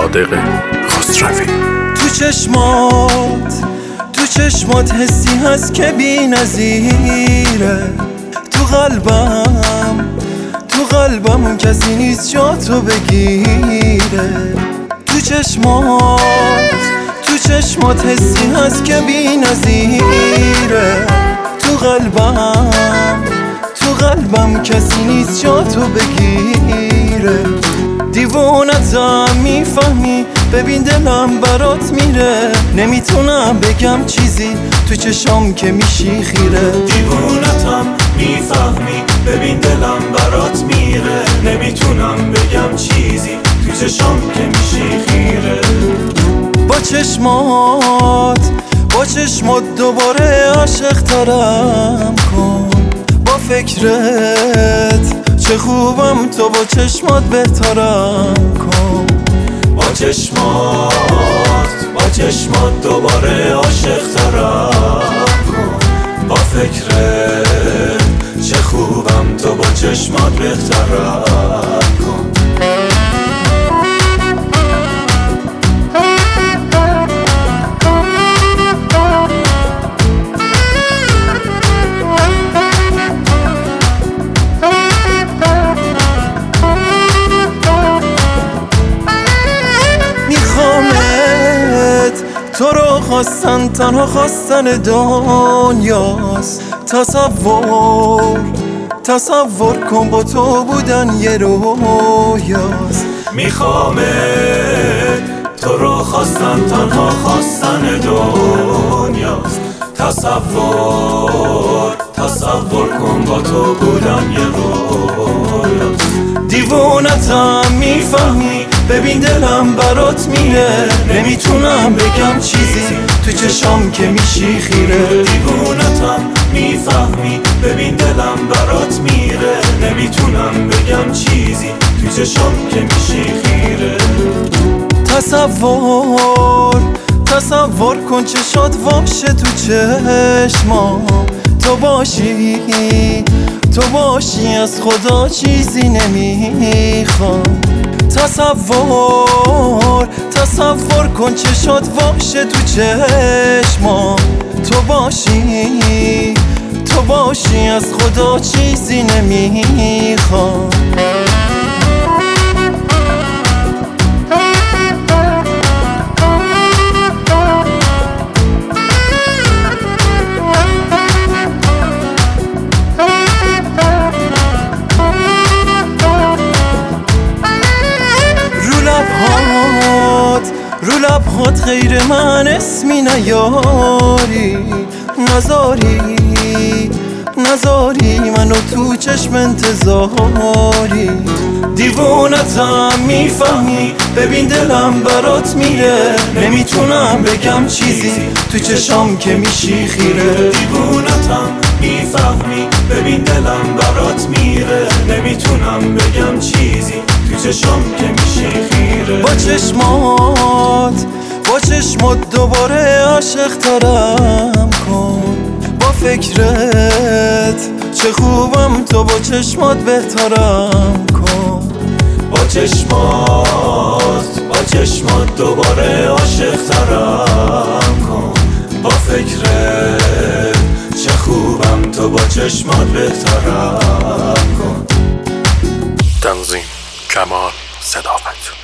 صادق خسروی. تو چشمات حسی هست که بی نظیره. تو قلبم اون کسی نیست جا تو بگیره. تو چشمات حسی هست که بی نظیره. تو قلبم کسی نیست جا تو بگیره. دیوونتم میفهمی، ببین دلم برات میره. نمیتونم بگم چیزی، تو چشام که میشی خیره. دیوونتم میفهمی، ببین دلم برات میره. نمیتونم بگم چیزی، تو چشام که میشی خیره. با چشمات دوباره عاشق ترم کن. با فکرت چه خوبم، تو با چشمات بهترم کن. با چشمات دوباره عاشق ترم کن. با فکرت چه خوبم، تو با چشمات بهترم کن. تو رو خواستن تنها خواستن دنیاست. تصور کن با تو بودن یه رویاست. میخوامت تو رو خواستن تنها خواستن دنیاست. تصور کن با تو بودن یه رویاست. دیوونتم میفهمی، ببین دلم برات میره. نمیتونم بگم چیزی، تو چشام که میشی خیره. دیوونتم میفهمی، ببین دلم برات میره. نمیتونم بگم چیزی، تو چشام که میشی خیره. تصور کن چشات واشه تو چشمام. تو باشی از خدا چیزی نمیخوام. تصور کن چشات واشه تو چشمام. تو باشی از خدا چیزی نمیخوام. رو لبهات غیر من اسمی نیاری. نذاری منو تو چشم انتظاری. دیوونتم میفهمی، ببین دلم برات میره. نمیتونم بگم چیزی، تو چشام که میشی خیره. دیوونتم میفهمی، ببین دلم برات میره. نمیتونم بگم چیزی، تو چشام که میشی خیره. با چشمات دوباره عاشق ترم کن. با فکرت چه خوبم، تو با چشمات بهترم کن. با چشمات دوباره عاشق ترم کن. با فکرت چه خوبم، تو با چشمات بهترم کن. تنظیم کمال صداقت.